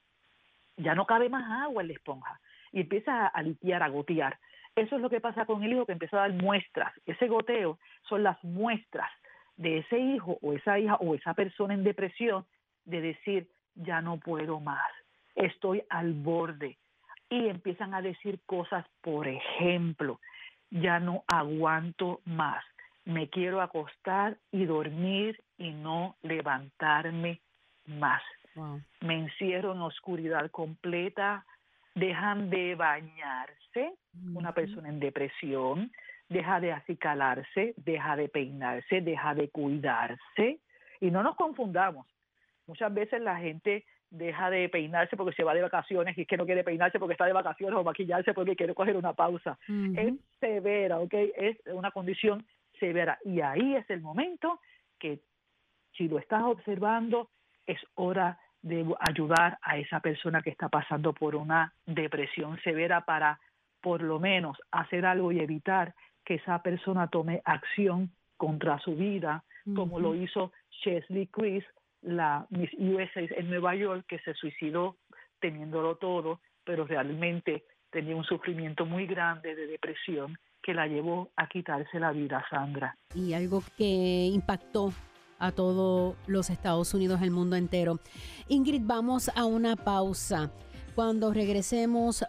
Ya no cabe más agua en la esponja y empieza a liquear, a gotear. Eso es lo que pasa con el hijo, que empieza a dar muestras. Ese goteo son las muestras de ese hijo o esa hija o esa persona en depresión, de decir, ya no puedo más, estoy al borde. Y empiezan a decir cosas, por ejemplo, ya no aguanto más, me quiero acostar y dormir y no levantarme más. Wow. Me encierro en oscuridad completa, dejan de bañarse, una persona en depresión, deja de acicalarse, deja de peinarse, deja de cuidarse. Y no nos confundamos, muchas veces la gente deja de peinarse porque se va de vacaciones y es que no quiere peinarse porque está de vacaciones o maquillarse porque quiere coger una pausa. Es severa, ¿ok? Es una condición severa. Y ahí es el momento que, si lo estás observando, es hora de ayudar a esa persona que está pasando por una depresión severa para, por lo menos, hacer algo y evitar que esa persona tome acción contra su vida, como lo hizo Cheslie Kryst, la Miss USA en Nueva York, que se suicidó teniéndolo todo, pero realmente tenía un sufrimiento muy grande de depresión que la llevó a quitarse la vida, Sandra. Y algo que impactó a todos los Estados Unidos, el mundo entero. Ingrid, vamos a una pausa. Cuando regresemos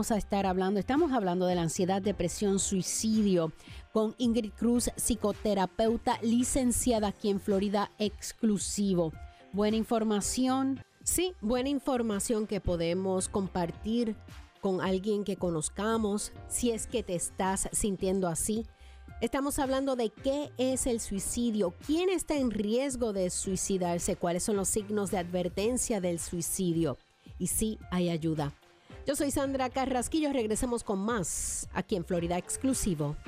estamos hablando de la ansiedad, depresión, suicidio con Ingrid Cruz, psicoterapeuta licenciada aquí en Florida Exclusivo. Buena información, sí, buena información que podemos compartir con alguien que conozcamos, si es que te estás sintiendo así. Estamos hablando de qué es el suicidio, quién está en riesgo de suicidarse, cuáles son los signos de advertencia del suicidio y si hay ayuda. Yo soy Sandra Carrasquillo, regresemos con más aquí en Florida Exclusivo.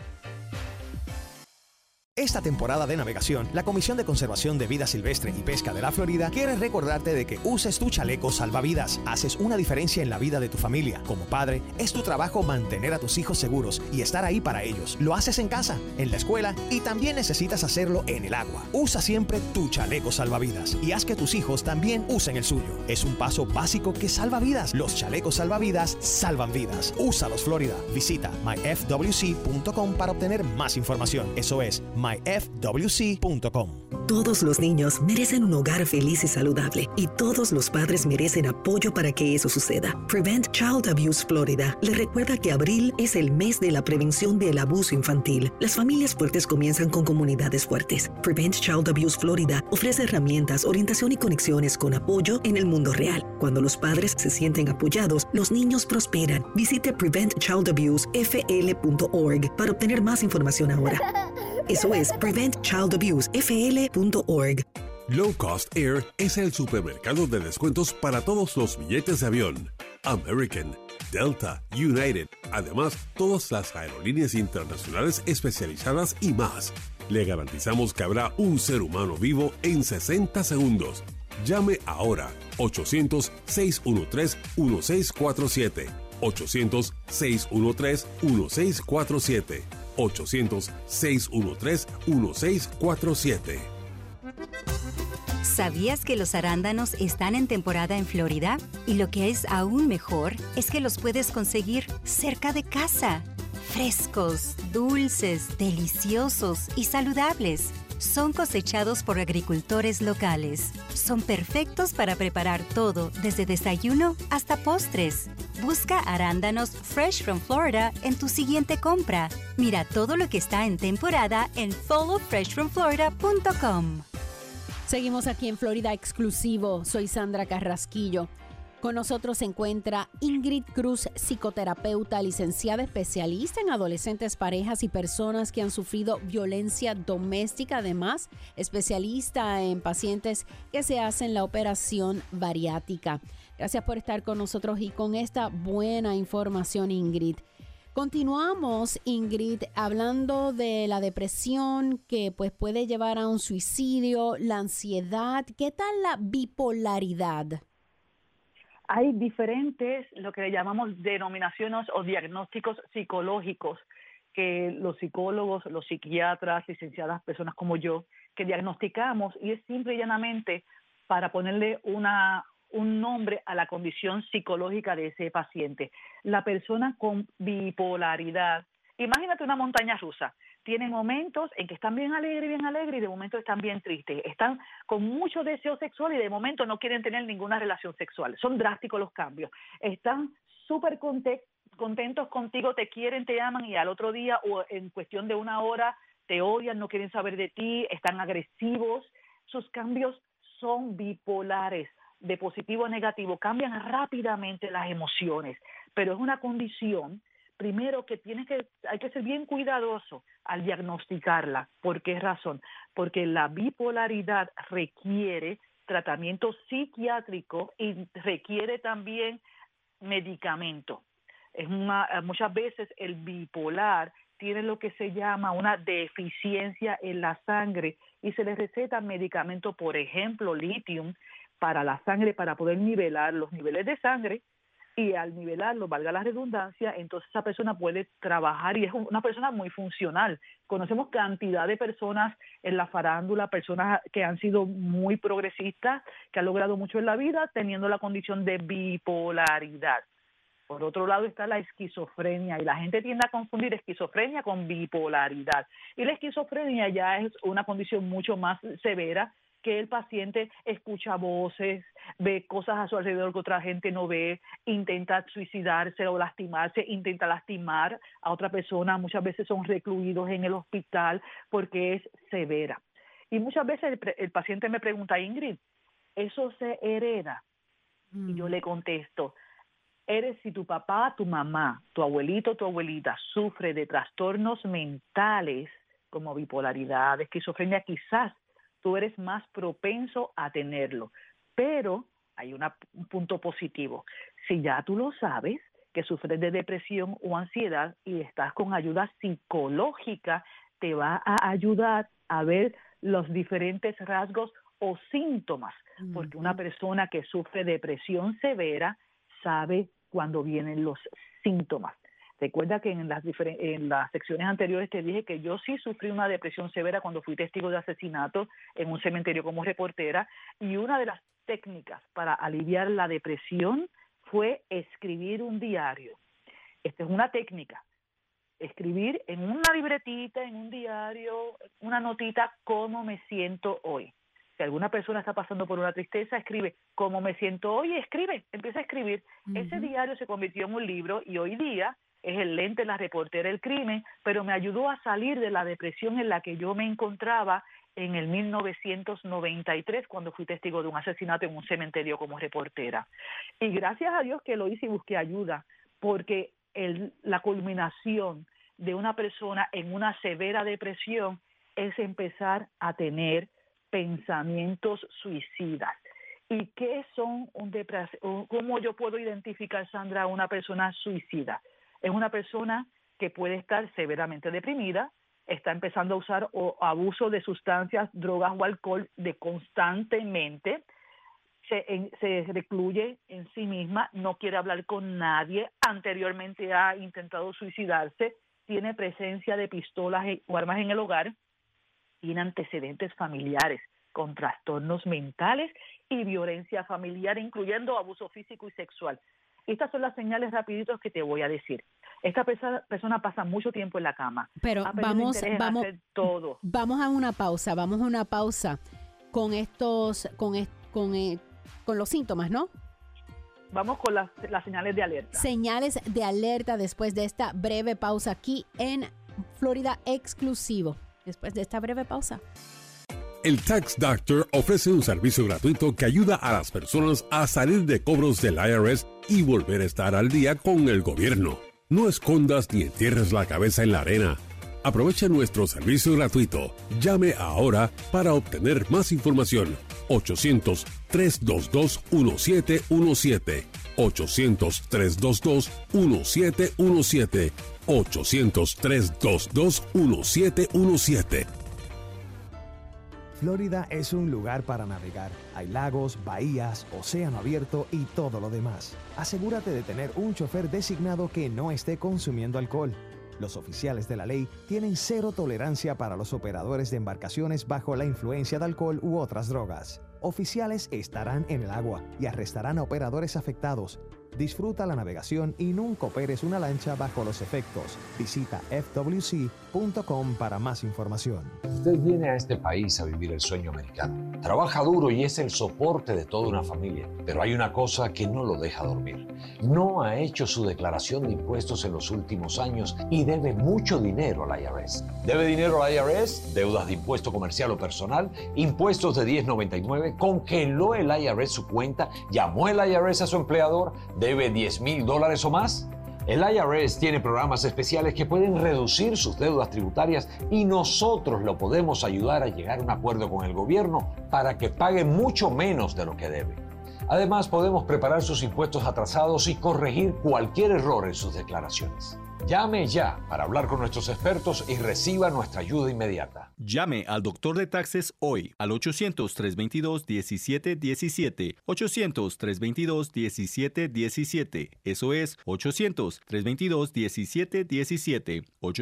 Esta temporada de navegación, la Comisión de Conservación de Vida Silvestre y Pesca de la Florida quiere recordarte de que uses tu chaleco salvavidas. Haces una diferencia en la vida de tu familia. Como padre, es tu trabajo mantener a tus hijos seguros y estar ahí para ellos. Lo haces en casa, en la escuela y también necesitas hacerlo en el agua. Usa siempre tu chaleco salvavidas y haz que tus hijos también usen el suyo. Es un paso básico que salva vidas. Los chalecos salvavidas salvan vidas. Úsalos, Florida. Visita myfwc.com para obtener más información. Eso es myfwc.com. Todos los niños merecen un hogar feliz y saludable, y todos los padres merecen apoyo para que eso suceda. Prevent Child Abuse Florida le recuerda que abril es el mes de la prevención del abuso infantil. Las familias fuertes comienzan con comunidades fuertes. Prevent Child Abuse Florida ofrece herramientas, orientación y conexiones con apoyo en el mundo real. Cuando los padres se sienten apoyados, los niños prosperan. Visite preventchildabusefl.org para obtener más información ahora. Eso es preventchildabusefl.org. Low Cost Air es el supermercado de descuentos para todos los billetes de avión. American, Delta, United, además todas las aerolíneas internacionales especializadas y más. Le garantizamos que habrá un ser humano vivo en 60 segundos. Llame ahora, 800-613-1647. 800-613-1647. 800-613-1647. ¿Sabías que los arándanos están en temporada en Florida? Y lo que es aún mejor es que los puedes conseguir cerca de casa. Frescos, dulces, deliciosos y saludables. Son cosechados por agricultores locales. Son perfectos para preparar todo, desde desayuno hasta postres. Busca arándanos Fresh from Florida en tu siguiente compra. Mira todo lo que está en temporada en followfreshfromflorida.com. Seguimos aquí en Florida Exclusivo. Soy Sandra Carrasquillo. Con nosotros se encuentra Ingrid Cruz, psicoterapeuta, licenciada especialista en adolescentes, parejas y personas que han sufrido violencia doméstica. Además, especialista en pacientes que se hacen la operación bariátrica. Gracias por estar con nosotros y con esta buena información, Ingrid. Continuamos, Ingrid, hablando de la depresión que pues puede llevar a un suicidio, la ansiedad. ¿Qué tal la bipolaridad? Hay diferentes, lo que le llamamos denominaciones o diagnósticos psicológicos, que los psicólogos, los psiquiatras, licenciadas, personas como yo, que diagnosticamos, y es simple y llanamente para ponerle un nombre a la condición psicológica de ese paciente. La persona con bipolaridad, imagínate una montaña rusa. Tienen momentos en que están bien alegres, y de momento están bien tristes. Están con mucho deseo sexual y de momento no quieren tener ninguna relación sexual. Son drásticos los cambios. Están súper contentos contigo, te quieren, te aman, y al otro día o en cuestión de una hora te odian, no quieren saber de ti, están agresivos. Sus cambios son bipolares, de positivo a negativo. Cambian rápidamente las emociones, pero es una condición. Primero que hay que ser bien cuidadoso al diagnosticarla. ¿Por qué razón? Porque la bipolaridad requiere tratamiento psiquiátrico y requiere también medicamento. Muchas veces el bipolar tiene lo que se llama una deficiencia en la sangre y se le receta medicamento, por ejemplo, litio para la sangre, para poder nivelar los niveles de sangre. Y al nivelarlo, valga la redundancia, entonces esa persona puede trabajar y es una persona muy funcional. Conocemos cantidad de personas en la farándula, personas que han sido muy progresistas, que han logrado mucho en la vida teniendo la condición de bipolaridad. Por otro lado está la esquizofrenia y la gente tiende a confundir esquizofrenia con bipolaridad. Y la esquizofrenia ya es una condición mucho más severa, que el paciente escucha voces, ve cosas a su alrededor que otra gente no ve, intenta suicidarse o lastimarse, intenta lastimar a otra persona. Muchas veces son recluidos en el hospital porque es severa. Y muchas veces el paciente me pregunta, Ingrid, ¿eso se hereda? Y yo le contesto, si tu papá, tu mamá, tu abuelito, tu abuelita sufre de trastornos mentales como bipolaridad, esquizofrenia, quizás tú eres más propenso a tenerlo. Pero hay un punto positivo. Si ya tú lo sabes, que sufres de depresión o ansiedad y estás con ayuda psicológica, te va a ayudar a ver los diferentes rasgos o síntomas. Porque una persona que sufre depresión severa sabe cuando vienen los síntomas. Recuerda que en las secciones anteriores te dije que yo sí sufrí una depresión severa cuando fui testigo de asesinato en un cementerio como reportera, y una de las técnicas para aliviar la depresión fue escribir un diario. Esta es una técnica. Escribir en una libretita, en un diario, una notita, cómo me siento hoy. Si alguna persona está pasando por una tristeza, escribe cómo me siento hoy, empieza a escribir. Ese diario se convirtió en un libro y hoy día es el lente, la reportera, el crimen, pero me ayudó a salir de la depresión en la que yo me encontraba en el 1993, cuando fui testigo de un asesinato en un cementerio como reportera. Y gracias a Dios que lo hice y busqué ayuda, porque la culminación de una persona en una severa depresión es empezar a tener pensamientos suicidas. ¿Y qué son cómo yo puedo identificar, Sandra, a una persona suicida? Es una persona que puede estar severamente deprimida, está empezando a usar abuso de sustancias, drogas o alcohol constantemente, se recluye en sí misma, no quiere hablar con nadie, anteriormente ha intentado suicidarse, tiene presencia de pistolas o armas en el hogar, tiene antecedentes familiares con trastornos mentales y violencia familiar, incluyendo abuso físico y sexual. Estas son las señales rapiditos que te voy a decir. Esta persona pasa mucho tiempo en la cama. Pero vamos a una pausa con los síntomas, ¿no? Vamos con las señales de alerta. Señales de alerta después de esta breve pausa aquí en Florida Exclusivo. Después de esta breve pausa. El Tax Doctor ofrece un servicio gratuito que ayuda a las personas a salir de cobros del IRS y volver a estar al día con el gobierno. No escondas ni entierres la cabeza en la arena. Aprovecha nuestro servicio gratuito. Llame ahora para obtener más información. 800-322-1717. 800-322-1717. 800-322-1717. Florida es un lugar para navegar. Hay lagos, bahías, océano abierto y todo lo demás. Asegúrate de tener un chofer designado que no esté consumiendo alcohol. Los oficiales de la ley tienen cero tolerancia para los operadores de embarcaciones bajo la influencia de alcohol u otras drogas. Oficiales estarán en el agua y arrestarán a operadores afectados. Disfruta la navegación y nunca operes una lancha bajo los efectos. Visita fwc.com para más información. Usted viene a este país a vivir el sueño americano. Trabaja duro y es el soporte de toda una familia. Pero hay una cosa que no lo deja dormir. No ha hecho su declaración de impuestos en los últimos años y debe mucho dinero al IRS. ¿Debe dinero al IRS? Deudas de impuesto comercial o personal, impuestos de 1099, congeló el IRS su cuenta, llamó el IRS a su empleador, debe $10,000 o más. El IRS tiene programas especiales que pueden reducir sus deudas tributarias y nosotros lo podemos ayudar a llegar a un acuerdo con el gobierno para que pague mucho menos de lo que debe. Además, podemos preparar sus impuestos atrasados y corregir cualquier error en sus declaraciones. Llame ya para hablar con nuestros expertos y reciba nuestra ayuda inmediata. Llame al doctor de taxes hoy al 800-322-1717. 800-322-1717. Eso es 800-322-1717.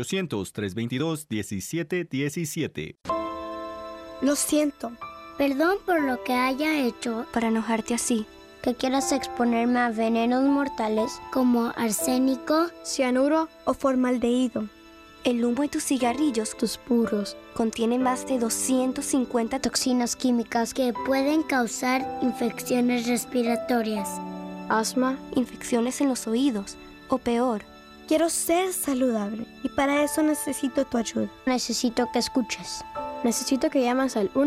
800-322-1717. Lo siento. Perdón por lo que haya hecho para enojarte así. Que quieras exponerme a venenos mortales como arsénico, cianuro o formaldehído. El humo de tus cigarrillos, tus puros, contiene más de 250 toxinas químicas que pueden causar infecciones respiratorias, asma, infecciones en los oídos o peor. Quiero ser saludable y para eso necesito tu ayuda. Necesito que escuches. Necesito que llames al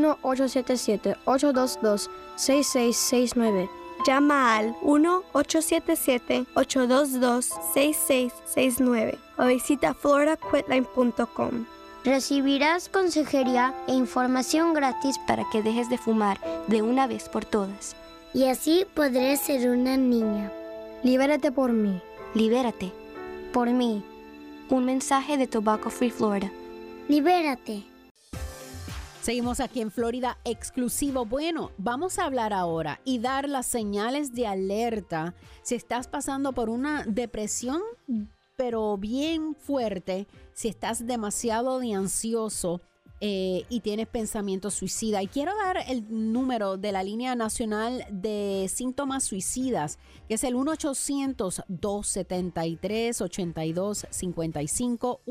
1-877-822-6669. Llama al 1-877-822-6669 o visita floridaquitline.com. Recibirás consejería e información gratis para que dejes de fumar de una vez por todas. Y así podré ser una niña. Libérate por mí. Libérate. Por mí. Un mensaje de Tobacco Free Florida. Libérate. Seguimos aquí en Florida Exclusivo. Bueno, vamos a hablar ahora y dar las señales de alerta si estás pasando por una depresión, pero bien fuerte, si estás demasiado ansioso y tienes pensamientos suicidas. Y quiero dar el número de la línea nacional de síntomas suicidas, que es el 1-800-273-8255,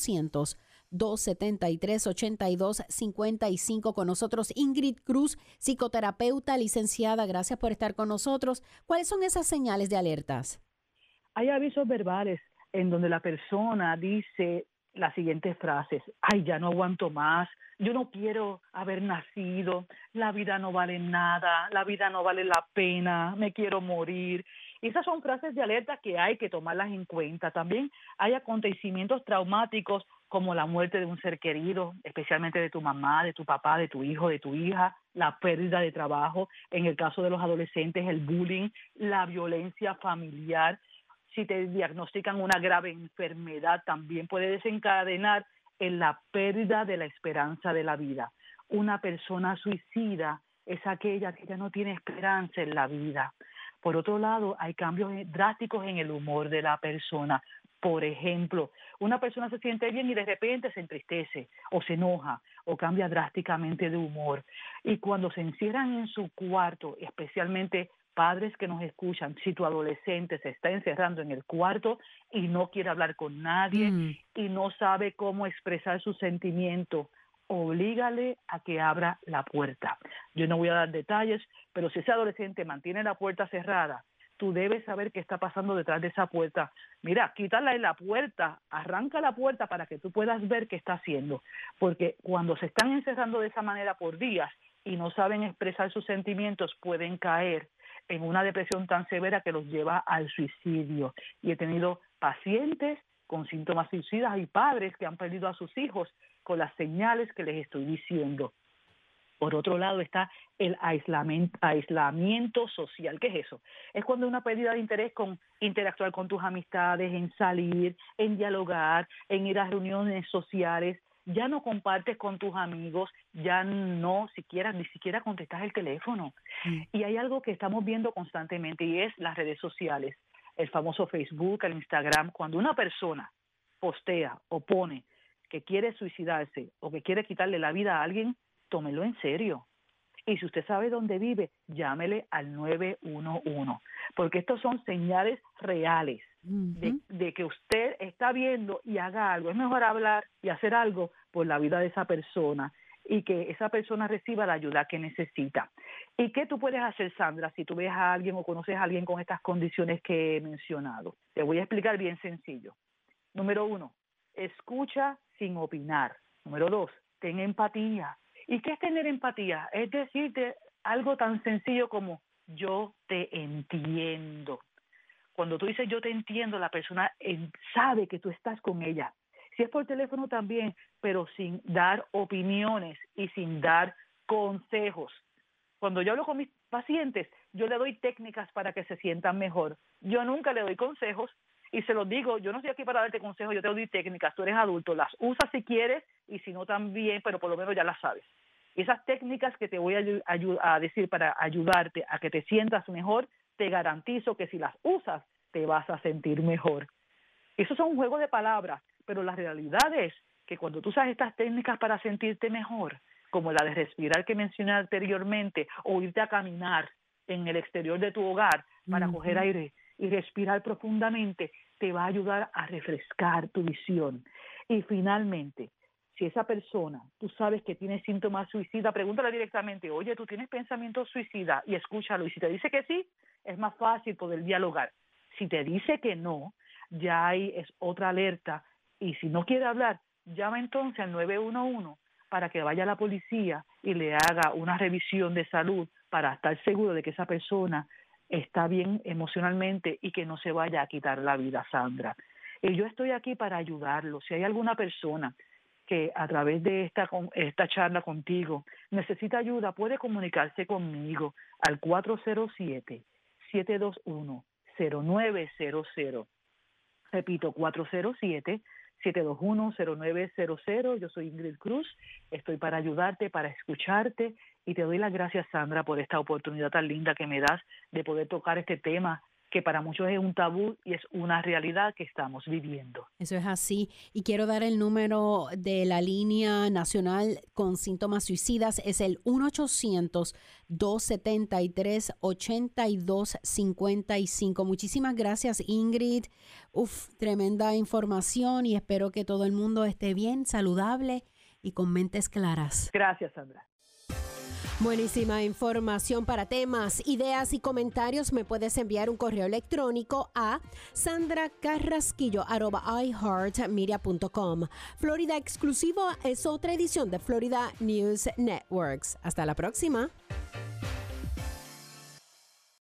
1-800-273-8255. Con nosotros Ingrid Cruz, psicoterapeuta, licenciada. Gracias por estar con nosotros. ¿Cuáles son esas señales de alertas? Hay avisos verbales en donde la persona dice las siguientes frases: ay, ya no aguanto más, yo no quiero haber nacido, la vida no vale nada, la vida no vale la pena, me quiero morir. Y esas son frases de alerta que hay que tomarlas en cuenta. También hay acontecimientos traumáticos como la muerte de un ser querido, especialmente de tu mamá, de tu papá, de tu hijo, de tu hija, la pérdida de trabajo, en el caso de los adolescentes, el bullying, la violencia familiar. Si te diagnostican una grave enfermedad, también puede desencadenar en la pérdida de la esperanza de la vida. Una persona suicida es aquella que ya no tiene esperanza en la vida. Por otro lado, hay cambios drásticos en el humor de la persona. Por ejemplo, una persona se siente bien y de repente se entristece o se enoja o cambia drásticamente de humor. Y cuando se encierran en su cuarto, especialmente padres que nos escuchan, si tu adolescente se está encerrando en el cuarto y no quiere hablar con nadie y no sabe cómo expresar sus sentimientos, oblígale a que abra la puerta. Yo no voy a dar detalles, pero si ese adolescente mantiene la puerta cerrada, tú debes saber qué está pasando detrás de esa puerta. Mira, quítala en la puerta, arranca la puerta para que tú puedas ver qué está haciendo. Porque cuando se están encerrando de esa manera por días y no saben expresar sus sentimientos, pueden caer en una depresión tan severa que los lleva al suicidio. Y he tenido pacientes con síntomas suicidas y padres que han perdido a sus hijos con las señales que les estoy diciendo. Por otro lado está el aislamiento social. ¿Qué es eso? Es cuando hay una pérdida de interés con interactuar con tus amistades, en salir, en dialogar, en ir a reuniones sociales. Ya no compartes con tus amigos, ya ni siquiera contestas el teléfono. Y hay algo que estamos viendo constantemente y es las redes sociales. El famoso Facebook, el Instagram. Cuando una persona postea o pone que quiere suicidarse o que quiere quitarle la vida a alguien, tómelo en serio. Y si usted sabe dónde vive, llámele al 911, porque estos son señales reales de que usted está viendo y haga algo. Es mejor hablar y hacer algo por la vida de esa persona y que esa persona reciba la ayuda que necesita. ¿Y qué tú puedes hacer, Sandra, si tú ves a alguien o conoces a alguien con estas condiciones que he mencionado? Te voy a explicar bien sencillo. Número 1, escucha sin opinar. Número 2, ten empatía. ¿Y qué es tener empatía? Es decirte algo tan sencillo como yo te entiendo. Cuando tú dices yo te entiendo, la persona sabe que tú estás con ella. Si es por teléfono también, pero sin dar opiniones y sin dar consejos. Cuando yo hablo con mis pacientes, yo le doy técnicas para que se sientan mejor. Yo nunca le doy consejos y se los digo, yo no estoy aquí para darte consejos, yo te doy técnicas, tú eres adulto, las usas si quieres y si no también, pero por lo menos ya las sabes. Y esas técnicas que te voy a decir para ayudarte a que te sientas mejor, te garantizo que si las usas, te vas a sentir mejor. Esos son un juego de palabras, pero la realidad es que cuando tú usas estas técnicas para sentirte mejor, como la de respirar que mencioné anteriormente, o irte a caminar en el exterior de tu hogar para coger aire y respirar profundamente, te va a ayudar a refrescar tu visión. Y finalmente, si esa persona, tú sabes que tiene síntomas suicidas, pregúntale directamente, oye, ¿tú tienes pensamientos suicidas? Y escúchalo. Y si te dice que sí, es más fácil poder dialogar. Si te dice que no, ya ahí es otra alerta. Y si no quiere hablar, llama entonces al 911 para que vaya a la policía y le haga una revisión de salud para estar seguro de que esa persona está bien emocionalmente y que no se vaya a quitar la vida, Sandra. Y yo estoy aquí para ayudarlo. Si hay alguna persona que a través de esta charla contigo necesita ayuda, puede comunicarse conmigo al 407-721-0900. Repito, 407-721-0900. Yo soy Ingrid Cruz, estoy para ayudarte, para escucharte y te doy las gracias, Sandra, por esta oportunidad tan linda que me das de poder tocar este tema que para muchos es un tabú y es una realidad que estamos viviendo. Eso es así. Y quiero dar el número de la línea nacional con síntomas suicidas. Es el 1-800-273-8255. Muchísimas gracias, Ingrid. Tremenda información y espero que todo el mundo esté bien, saludable y con mentes claras. Gracias, Sandra. Buenísima información. Para temas, ideas y comentarios me puedes enviar un correo electrónico a sandracarrasquillo@iheartmedia.com. Florida Exclusivo es otra edición de Florida News Networks. Hasta la próxima.